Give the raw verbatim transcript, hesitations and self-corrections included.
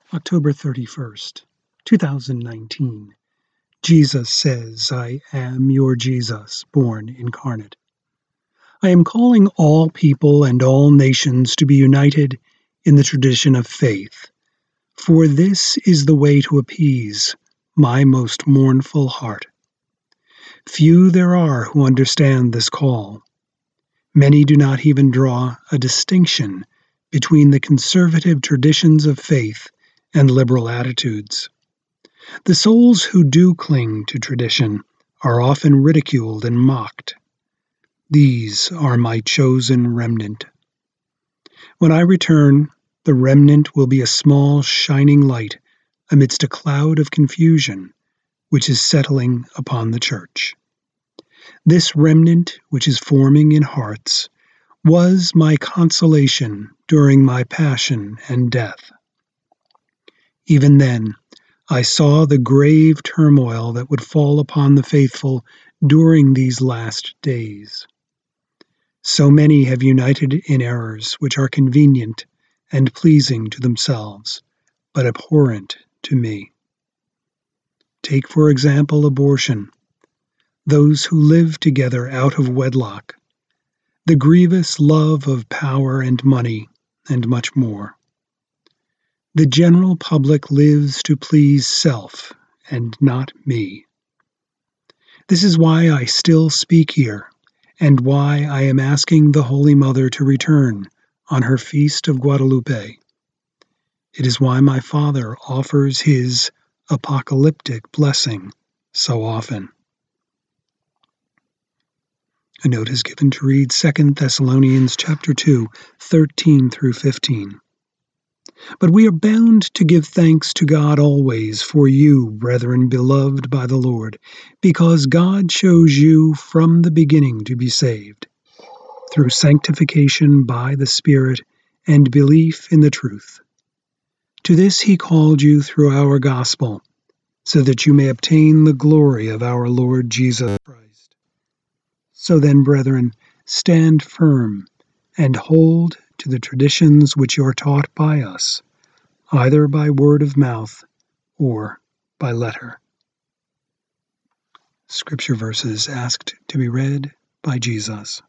October thirty-first, two thousand nineteen. Jesus says, I am your Jesus, born incarnate. I am calling all people and all nations to be united in the tradition of faith, for this is the way to appease my most mournful heart. Few there are who understand this call. Many do not even draw a distinction between the conservative traditions of faith and liberal attitudes. The souls who do cling to tradition are often ridiculed and mocked. These are my chosen remnant. When I return, the remnant will be a small shining light amidst a cloud of confusion which is settling upon the church. This remnant which is forming in hearts was my consolation during my passion and death. Even then, I saw the grave turmoil that would fall upon the faithful during these last days. So many have united in errors which are convenient and pleasing to themselves, but abhorrent to me. Take, for example, abortion, those who live together out of wedlock, the grievous love of power and money, and much more. The general public lives to please self and not me. This is why I still speak here, and why I am asking the Holy Mother to return on her Feast of Guadalupe. It is why my father offers his apocalyptic blessing so often. A note is given to read Second Thessalonians chapter two, thirteen through fifteen. But we are bound to give thanks to God always for you, brethren beloved by the Lord, because God chose you from the beginning to be saved, through sanctification by the Spirit and belief in the truth. To this he called you through our gospel, so that you may obtain the glory of our Lord Jesus Christ. So then, brethren, stand firm and hold to the traditions which you are taught by us, either by word of mouth or by letter. Scripture verses asked to be read by Jesus.